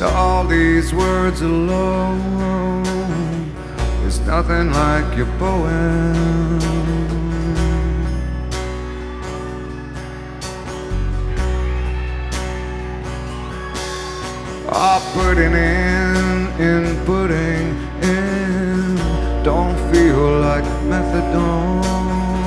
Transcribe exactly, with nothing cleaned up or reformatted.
All these words alone is nothing like your poem. Ah, putting in, in putting in, don't feel like methadone.